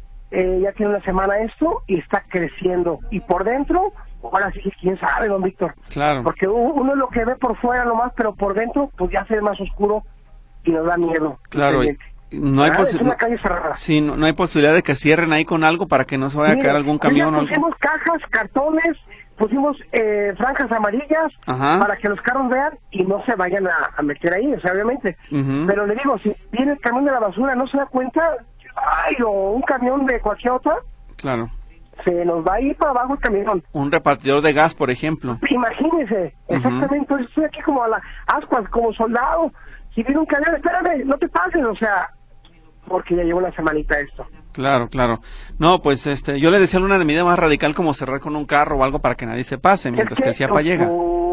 E: Eh, ya tiene una semana esto y está creciendo. Y por dentro, ahora sí que quién sabe, don Víctor.
B: Claro.
E: Porque uno lo que ve por fuera nomás, pero por dentro, pues ya se ve más oscuro y nos da miedo.
B: Claro, y no hay
E: es una calle cerrada.
B: Sí, no, no hay posibilidad de que cierren ahí con algo para que no se vaya Mire, a caer algún camión o algo.
E: Pusimos cajas, cartones, pusimos eh, franjas amarillas Ajá. para que los carros vean y no se vayan a, a meter ahí, o sea, obviamente. Uh-huh. Pero le digo, si viene el camión de la basura, no se da cuenta, ay, o un camión de cualquier otra.
B: Claro.
E: Se nos va a ir para abajo el camión.
B: Un repartidor de gas, por ejemplo.
E: Imagínese, exactamente. Uh-huh. Estoy aquí como a la ascuas, como soldado. Si viene un camión, espérame, no te pases, o sea, porque ya llevo una semanita esto.
B: Claro, claro. No, pues este, yo le decía una de mi idea más radical como cerrar con un carro o algo para que nadie se pase mientras es que, que el CIAPA llega.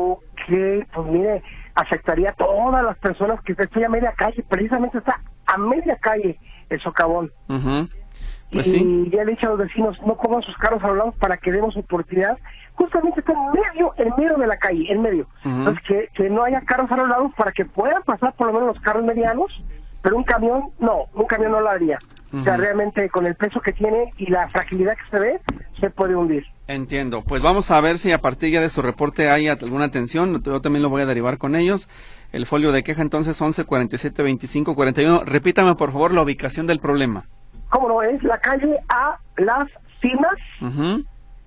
E: Que, pues mire, afectaría a todas las personas que estoy a media calle, precisamente está a media calle el socavón.
B: Uh-huh. Pues
E: y
B: sí.
E: ya le he dicho a los vecinos, no pongan sus carros a los lados para que demos oportunidad. Justamente está en medio, en medio de la calle, en medio. Uh-huh. Entonces, que, que no haya carros a los lados para que puedan pasar por lo menos los carros medianos, pero un camión, no, un camión no lo haría. Uh-huh. O sea, realmente con el peso que tiene y la fragilidad que se ve, se puede hundir.
B: Entiendo. Pues vamos a ver si a partir ya de su reporte hay alguna atención. Yo también lo voy a derivar con ellos. El folio de queja entonces once cuarenta y siete, veinticinco cuarenta y uno. Repítame por favor la ubicación del problema.
E: ¿Cómo no? Es la calle A Las Cimas, uh-huh.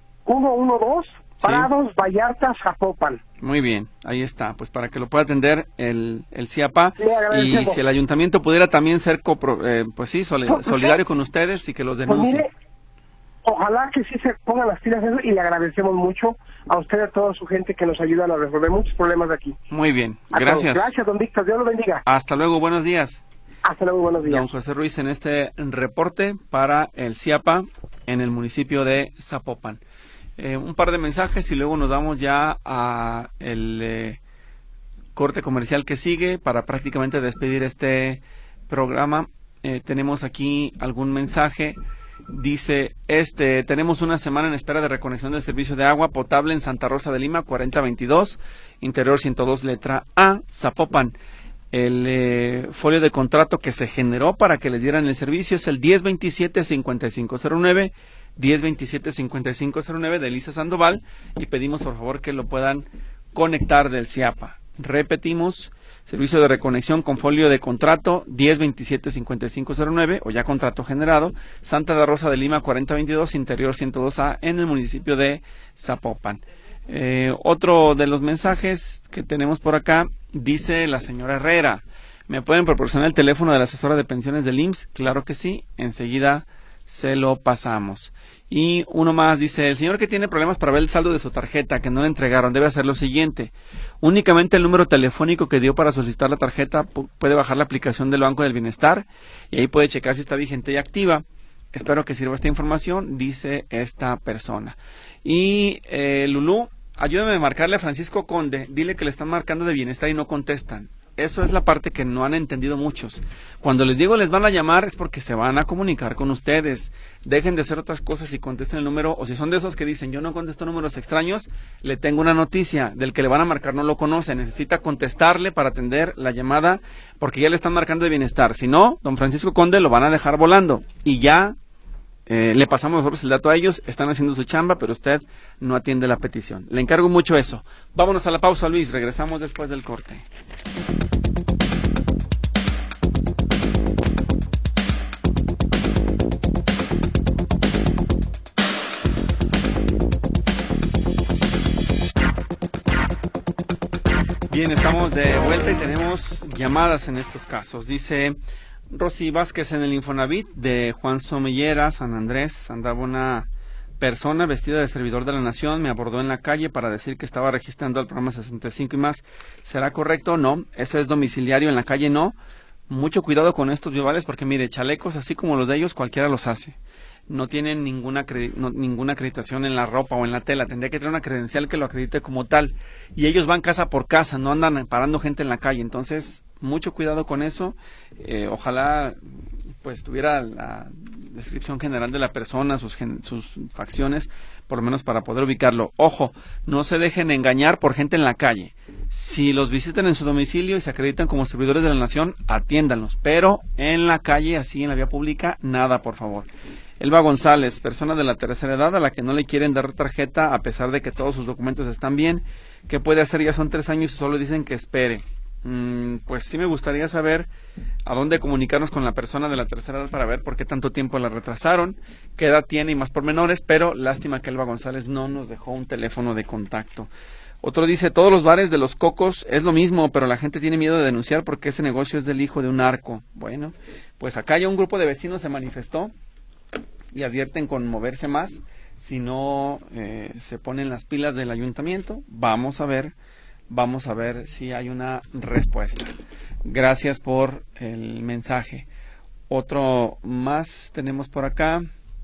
E: ciento doce, Prados, sí. Vallarta, Zapopan.
B: Muy bien, ahí está, pues para que lo pueda atender el, el CIAPA y si el ayuntamiento pudiera también ser, copro, eh, pues sí, soli pues, solidario con ustedes y que los denuncie.
E: Pues mire, ojalá que sí se pongan las pilas y le agradecemos mucho a usted y a toda su gente que nos ayudan a resolver muchos problemas de aquí.
B: Muy bien,
E: a
B: gracias.
E: Todos. Gracias, don Víctor, Dios lo bendiga.
B: Hasta luego, buenos días.
E: Hasta luego, buenos días.
B: Don José Ruiz en este reporte para el CIAPA en el municipio de Zapopan. Eh, un par de mensajes y luego nos vamos ya a el eh, corte comercial que sigue para prácticamente despedir este programa. Eh, tenemos aquí algún mensaje. Dice, este, tenemos una semana en espera de reconexión del servicio de agua potable en Santa Rosa de Lima, cuarenta veintidós, interior ciento dos, letra A, Zapopan. El eh, folio de contrato que se generó para que les dieran el servicio es el diez veintisiete, cincuenta y cinco cero nueve, diez veintisiete, cincuenta y cinco cero nueve de Elisa Sandoval y pedimos por favor que lo puedan conectar del CIAPA. Repetimos, servicio de reconexión con folio de contrato diez veintisiete cincuenta y cinco cero nueve o ya contrato generado, Santa Rosa de Lima cuarenta veintidós, interior ciento dos A, en el municipio de Zapopan. Eh, otro de los mensajes que tenemos por acá, dice la señora Herrera, ¿me pueden proporcionar el teléfono de la asesora de pensiones del I M S S? Claro que sí, enseguida se lo pasamos. Y uno más dice, el señor que tiene problemas para ver el saldo de su tarjeta que no le entregaron debe hacer lo siguiente: únicamente el número telefónico que dio para solicitar la tarjeta puede bajar la aplicación del Banco del Bienestar y ahí puede checar si está vigente y activa. Espero que sirva esta información, dice esta persona. Y eh, Lulú, ayúdame a marcarle a Francisco Conde, dile que le están marcando de Bienestar y no contestan. Eso es la parte que no han entendido muchos. Cuando les digo les van a llamar es porque se van a comunicar con ustedes. Dejen de hacer otras cosas y contesten el número. O si son de esos que dicen yo no contesto números extraños, le tengo una noticia. Del que le van a marcar no lo conoce. Necesita contestarle para atender la llamada porque ya le están marcando de Bienestar. Si no, don Francisco Conde lo van a dejar volando. Y ya eh, le pasamos nosotros el dato a ellos. Están haciendo su chamba, pero usted no atiende la petición. Le encargo mucho eso. Vámonos a la pausa, Luis. Regresamos después del corte. Bien, estamos de vuelta y tenemos llamadas en estos casos. Dice Rosy Vázquez, en el Infonavit de Juan Somellera, San Andrés, andaba una persona vestida de servidor de la Nación, me abordó en la calle para decir que estaba registrando el programa sesenta y cinco y más. ¿Será correcto? No, eso es domiciliario, en la calle no. Mucho cuidado con estos vivales porque mire, chalecos así como los de ellos cualquiera los hace. No tienen ninguna, no, ninguna acreditación en la ropa o en la tela, tendría que tener una credencial que lo acredite como tal, y ellos van casa por casa, no andan parando gente en la calle, entonces mucho cuidado con eso. Eh, ojalá pues tuviera la descripción general de la persona, sus, sus facciones, por lo menos para poder ubicarlo. Ojo, no se dejen engañar por gente en la calle. Si los visitan en su domicilio y se acreditan como servidores de la Nación, atiéndanlos, pero en la calle, así en la vía pública, nada, por favor. Elba González, persona de la tercera edad a la que no le quieren dar tarjeta a pesar de que todos sus documentos están bien. ¿Qué puede hacer? Ya son tres años y solo dicen que espere. Mm, pues sí me gustaría saber a dónde comunicarnos con la persona de la tercera edad para ver por qué tanto tiempo la retrasaron, qué edad tiene y más pormenores, pero lástima que Elba González no nos dejó un teléfono de contacto. Otro dice, todos los bares de Los Cocos es lo mismo, pero la gente tiene miedo de denunciar porque ese negocio es del hijo de un narco. Bueno, pues acá ya un grupo de vecinos se manifestó y advierten con moverse más si no eh, se ponen las pilas del ayuntamiento. Vamos a ver, vamos a ver si hay una respuesta. Gracias por el mensaje. Otro más tenemos por acá.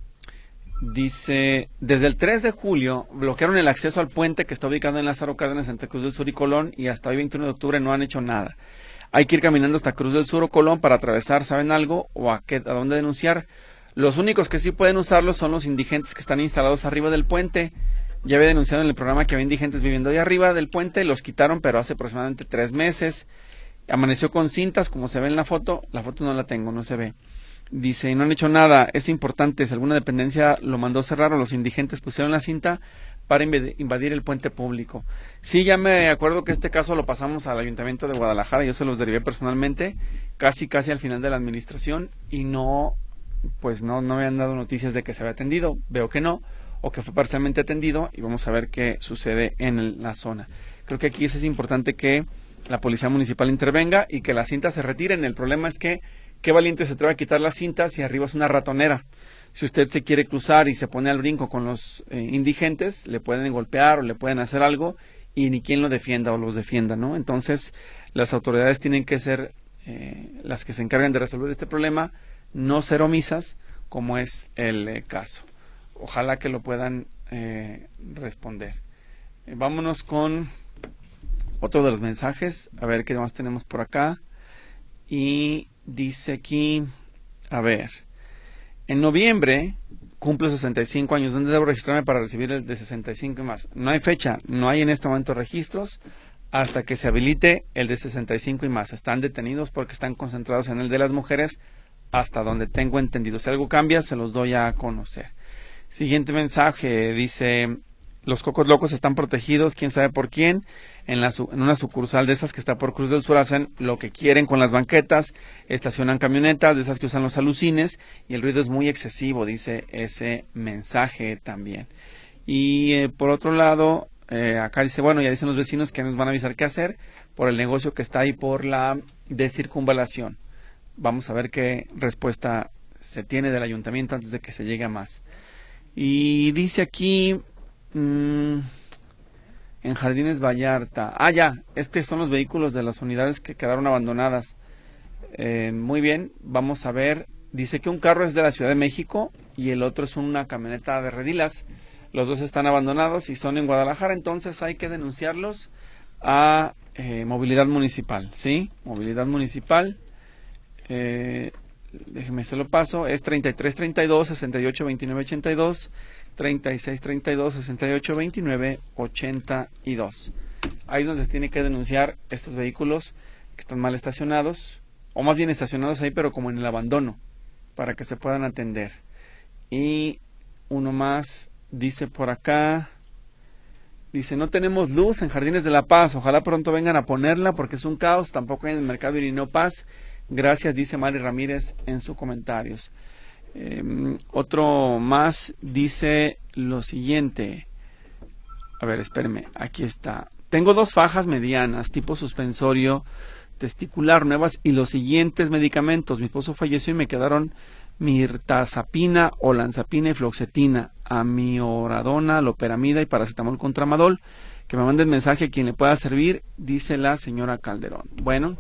B: Dice, desde el tres de julio bloquearon el acceso al puente que está ubicado en Lázaro Cárdenas entre Cruz del Sur y Colón y hasta hoy veintiuno de octubre no han hecho nada. Hay que ir caminando hasta Cruz del Sur o Colón para atravesar, ¿saben algo? ¿O a, qué, a dónde denunciar? Los únicos que sí pueden usarlo son los indigentes que están instalados arriba del puente. Ya había denunciado en el programa que había indigentes viviendo ahí arriba del puente, los quitaron, pero hace aproximadamente tres meses. Amaneció con cintas, como se ve en la foto. La foto no la tengo, no se ve. Dice, no han hecho nada, es importante, si alguna dependencia lo mandó cerrar o los indigentes pusieron la cinta para invadir el puente público. Sí, ya me acuerdo que este caso lo pasamos al Ayuntamiento de Guadalajara, yo se los derivé personalmente, casi casi al final de la administración, y no, pues no, no me han dado noticias de que se había atendido, veo que no, o que fue parcialmente atendido, y vamos a ver qué sucede en el, la zona. Creo que aquí es importante que la Policía Municipal intervenga y que las cintas se retiren. El problema es que qué valiente se atreve a quitar las cintas si arriba es una ratonera. Si usted se quiere cruzar y se pone al brinco con los eh, indigentes, le pueden golpear o le pueden hacer algo y ni quien lo defienda o los defienda, ¿no? Entonces, las autoridades tienen que ser eh, las que se encargan de resolver este problema, no ser omisas, como es el eh, caso. Ojalá que lo puedan eh, responder. Eh, vámonos con otro de los mensajes, a ver qué más tenemos por acá. Y dice aquí, a ver, en noviembre cumplo sesenta y cinco años, ¿dónde debo registrarme para recibir el de sesenta y cinco y más? No hay fecha, no hay en este momento registros hasta que se habilite el de sesenta y cinco y más. Están detenidos porque están concentrados en el de las mujeres, hasta donde tengo entendido. Si algo cambia, se los doy a conocer. Siguiente mensaje, dice, Los Cocos Locos están protegidos, quién sabe por quién. En, la, en una sucursal de esas que está por Cruz del Sur hacen lo que quieren con las banquetas, estacionan camionetas de esas que usan los alucines y el ruido es muy excesivo, dice ese mensaje también. Y eh, por otro lado, eh, acá dice, bueno, ya dicen los vecinos que nos van a avisar qué hacer por el negocio que está ahí por la de circunvalación. Vamos a ver qué respuesta se tiene del ayuntamiento antes de que se llegue a más. Y dice aquí... Mm, en Jardines Vallarta. Ah, ya, estos son los vehículos de las unidades que quedaron abandonadas. Eh, muy bien, vamos a ver. Dice que un carro es de la Ciudad de México y el otro es una camioneta de Redilas. Los dos están abandonados y son en Guadalajara, entonces hay que denunciarlos a eh, Movilidad Municipal, ¿sí? Movilidad Municipal. Eh, déjeme, se lo paso. Es treinta y tres treinta y dos, sesenta y ocho veintinueve ochenta y dos. treinta y seis treinta y dos, sesenta y ocho veintinueve ochenta y dos. Ahí es donde se tiene que denunciar estos vehículos que están mal estacionados, o más bien estacionados ahí, pero como en el abandono, para que se puedan atender. Y uno más dice por acá, dice, no tenemos luz en Jardines de la Paz, ojalá pronto vengan a ponerla porque es un caos, tampoco hay en el mercado Irineo Paz. Gracias, dice Mari Ramírez en sus comentarios. Eh, otro más dice lo siguiente. A ver, espérenme, aquí está. Tengo dos fajas medianas, tipo suspensorio testicular nuevas y los siguientes medicamentos. Mi esposo falleció y me quedaron mirtazapina, olanzapina y fluoxetina, amioradona, loperamida y paracetamol con tramadol. Que me manden mensaje a quien le pueda servir, dice la señora Calderón. Bueno,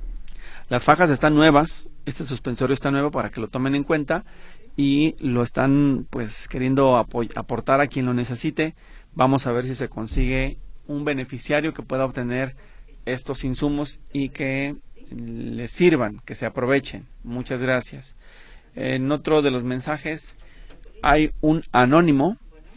B: las fajas están nuevas. Este suspensorio está nuevo para que lo tomen en cuenta y lo están pues queriendo aportar a quien lo necesite. Vamos a ver si se consigue un beneficiario que pueda obtener estos insumos y que les sirvan, que se aprovechen. Muchas gracias. En otro de los mensajes hay un anónimo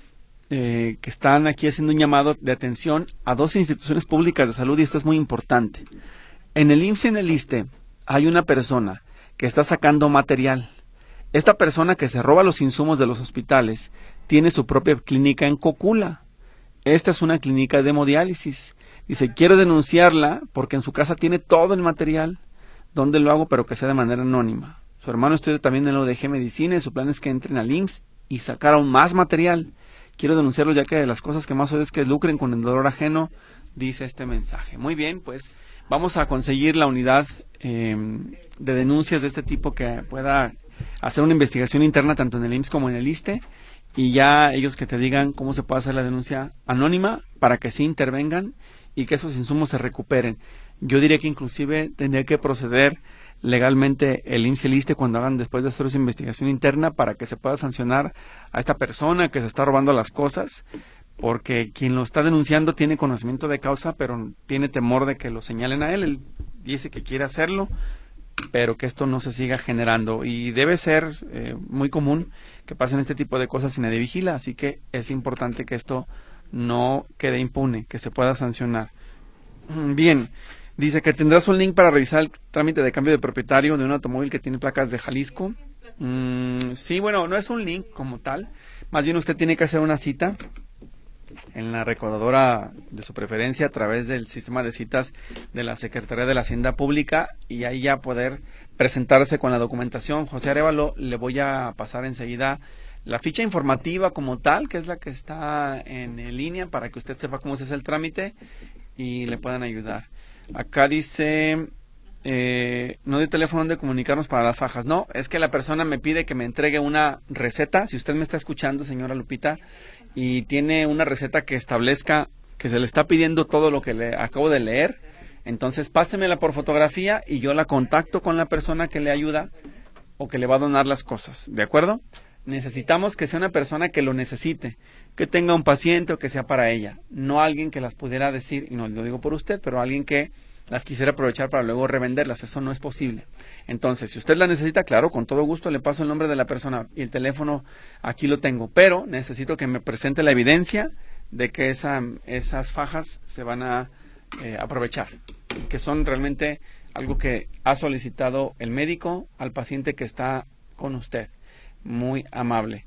B: eh, que están aquí haciendo un llamado de atención a dos instituciones públicas de salud y esto es muy importante. En el I M S S y en el ISSSTE hay una persona que está sacando material. Esta persona que se roba los insumos de los hospitales tiene su propia clínica en Cocula. Esta es una clínica de hemodiálisis. Dice, quiero denunciarla porque en su casa tiene todo el material. ¿Dónde lo hago? Pero que sea de manera anónima. Su hermano estudia también en la U D G Medicina y su plan es que entren al I M S S y sacar aún más material. Quiero denunciarlo ya que de las cosas que más odio es que lucren con el dolor ajeno, dice este mensaje. Muy bien, pues vamos a conseguir la unidad eh, de denuncias de este tipo que pueda hacer una investigación interna tanto en el I M S S como en el ISSSTE y ya ellos que te digan cómo se puede hacer la denuncia anónima para que sí intervengan y que esos insumos se recuperen. Yo diría que inclusive tendría que proceder legalmente el I M S S y el ISSSTE cuando hagan después de hacer su investigación interna para que se pueda sancionar a esta persona que se está robando las cosas, porque quien lo está denunciando tiene conocimiento de causa, pero tiene temor de que lo señalen a él. Él dice que quiere hacerlo, pero que esto no se siga generando. Y debe ser eh, muy común que pasen este tipo de cosas sin nadie vigila, así que es importante que esto no quede impune, que se pueda sancionar. Bien, dice que tendrás un link para revisar el trámite de cambio de propietario de un automóvil que tiene placas de Jalisco. Mm, sí, bueno, no es un link como tal, más bien usted tiene que hacer una cita en la recaudadora de su preferencia a través del sistema de citas de la Secretaría de la Hacienda Pública y ahí ya poder presentarse con la documentación. José Arévalo, le voy a pasar enseguida la ficha informativa como tal, que es la que está en línea para que usted sepa cómo se hace el trámite y le puedan ayudar. Acá dice, eh, no de teléfono donde comunicarnos para las fajas. No, es que la persona me pide que me entregue una receta. Si usted me está escuchando, señora Lupita, y tiene una receta que establezca que se le está pidiendo todo lo que le acabo de leer, entonces pásemela por fotografía y yo la contacto con la persona que le ayuda o que le va a donar las cosas, ¿de acuerdo? Necesitamos que sea una persona que lo necesite, que tenga un paciente o que sea para ella, no alguien que las pudiera decir, y no lo digo por usted, pero alguien que las quisiera aprovechar para luego revenderlas, eso no es posible. Entonces, si usted la necesita, claro, con todo gusto le paso el nombre de la persona y el teléfono, aquí lo tengo, pero necesito que me presente la evidencia de que esa, esas fajas se van a eh, aprovechar, que son realmente algo que ha solicitado el médico al paciente que está con usted. Muy amable.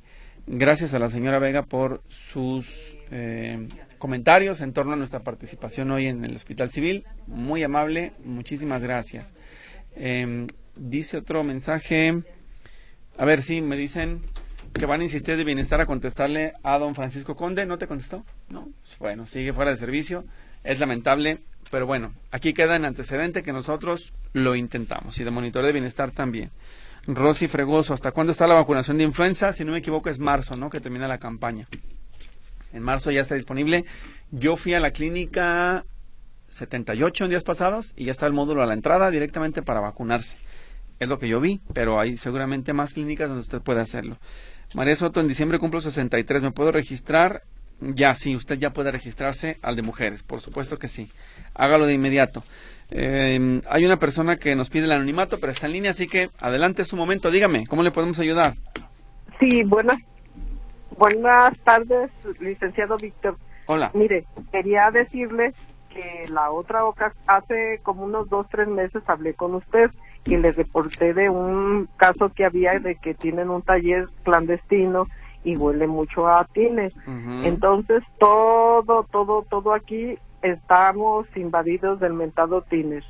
B: gracias a la señora Vega por sus eh, comentarios en torno a nuestra participación hoy en el Hospital Civil. Muy amable, muchísimas gracias. Eh, dice otro mensaje, a ver, sí, me dicen que van a insistir de bienestar a contestarle a don Francisco Conde. ¿No te contestó? No, bueno, sigue fuera de servicio, es lamentable, pero bueno, aquí queda en antecedente que nosotros lo intentamos, y de monitoreo de bienestar también. Rosy Fregoso, ¿hasta cuándo está la vacunación de influenza? Si no me equivoco es marzo, ¿no?, que termina la campaña. En marzo ya está disponible. Yo fui a la clínica setenta y ocho en días pasados y ya está el módulo a la entrada directamente para vacunarse. Es lo que yo vi, pero hay seguramente más clínicas donde usted puede hacerlo. María Soto, en diciembre cumplo sesenta y tres, ¿me puedo registrar? Ya, sí, usted ya puede registrarse al de mujeres, por supuesto que sí. Hágalo de inmediato. Eh, hay una persona que nos pide el anonimato, pero está en línea, así que adelante, es su momento. Dígame, ¿cómo le podemos ayudar?
F: Sí, buenas, buenas tardes, licenciado Víctor.
B: Hola.
F: Mire, quería decirle que la otra ocasión, hace como unos dos, tres meses hablé con usted y le reporté de un caso que había de que tienen un taller clandestino y huele mucho a tiner. Uh-huh. Entonces, todo, todo, todo aquí estamos invadidos del mentado tiner.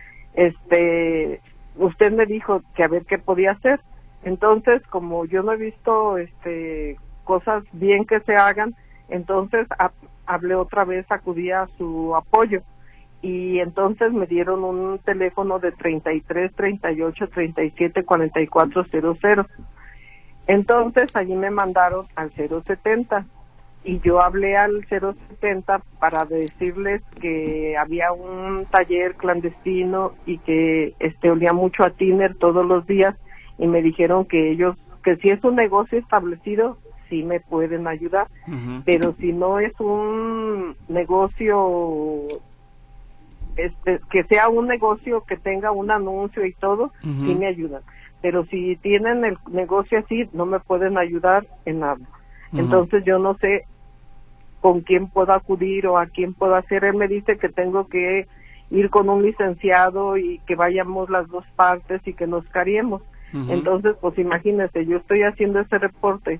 F: Este, usted me dijo que a ver qué podía hacer. Entonces, como yo no he visto este cosas bien que se hagan, entonces a, hablé otra vez, acudí a su apoyo. Y entonces me dieron un teléfono de treinta y tres, treinta y ocho, treinta y siete, cuarenta y cuatro cero cero. Entonces allí me mandaron al cero setenta y yo hablé al cero setenta para decirles que había un taller clandestino y que este olía mucho a tiner todos los días, y me dijeron que ellos, que si es un negocio establecido, sí me pueden ayudar, uh-huh. pero si no es un negocio, este, que sea un negocio que tenga un anuncio y todo, uh-huh. sí me ayudan. Pero si tienen el negocio así, no me pueden ayudar en nada. Uh-huh. Entonces yo no sé con quién puedo acudir o a quién puedo hacer. Él me dice que tengo que ir con un licenciado y que vayamos las dos partes y que nos cariemos. Uh-huh. Entonces, pues imagínese, yo estoy haciendo ese reporte.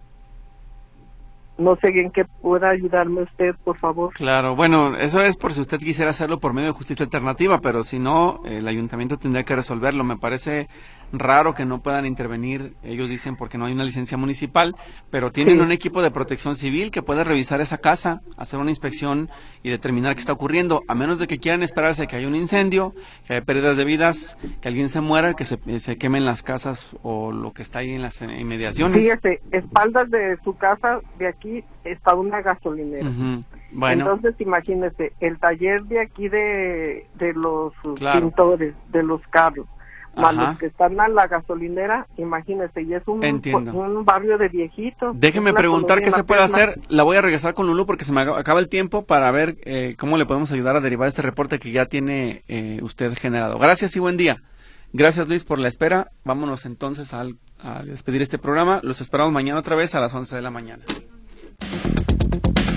F: No sé en qué pueda ayudarme usted, por favor.
B: Claro, bueno, eso es por si usted quisiera hacerlo por medio de justicia alternativa, pero si no, el ayuntamiento tendría que resolverlo. Me parece raro que no puedan intervenir, ellos dicen porque no hay una licencia municipal, pero tienen sí. un equipo de protección civil que puede revisar esa casa, hacer una inspección y determinar qué está ocurriendo, a menos de que quieran esperarse que haya un incendio, que haya pérdidas de vidas, que alguien se muera, que se, se quemen las casas o lo que está ahí en las inmediaciones.
F: Fíjese, espaldas de su casa, de aquí, está una gasolinera. Uh-huh. Bueno. Entonces, imagínese, el taller de aquí de, de los claro. pintores, de los carros, más los que están a la gasolinera, imagínese, y es un, un barrio de viejitos.
B: Déjeme preguntar qué se puede hacer. La voy a regresar con Lulú porque se me acaba el tiempo para ver eh, cómo le podemos ayudar a derivar este reporte que ya tiene eh, usted generado. Gracias y buen día. Gracias, Luis, por la espera. Vámonos entonces al, a despedir este programa. Los esperamos mañana otra vez a las once de la mañana.